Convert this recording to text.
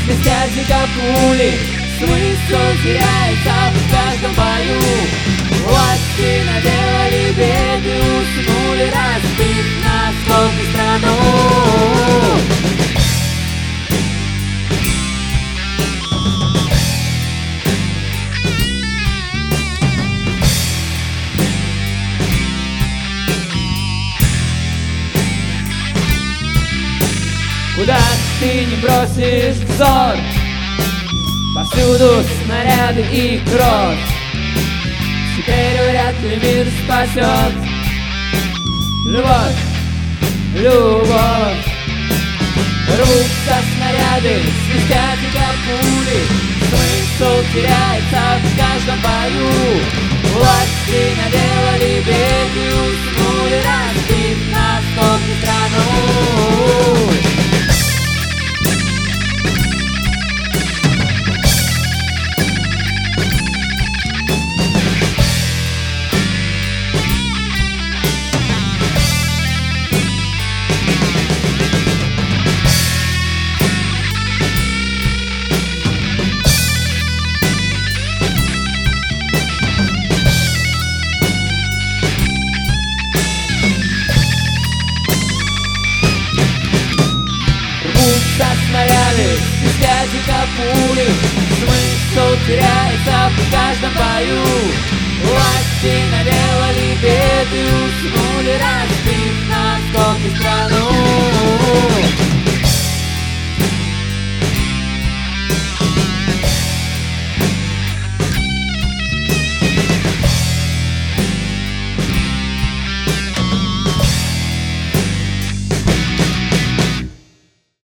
свистят дико пули, смысл теряется в каждом бою. Власти наделали беды, уснули, разбив на осколки страну. Куда ты не бросишь взор, повсюду снаряды и кровь. Теперь вряд ли мир спасет любовь, любовь. Рвутся снаряды, свистят дико пули, смысл теряется в каждом бою. Власти наделали беды, уснули, разбив на осколки страну. Снаряды, свистят дико пули, смысл теряется в каждом бою. Власти наделали беды, уснули, разбив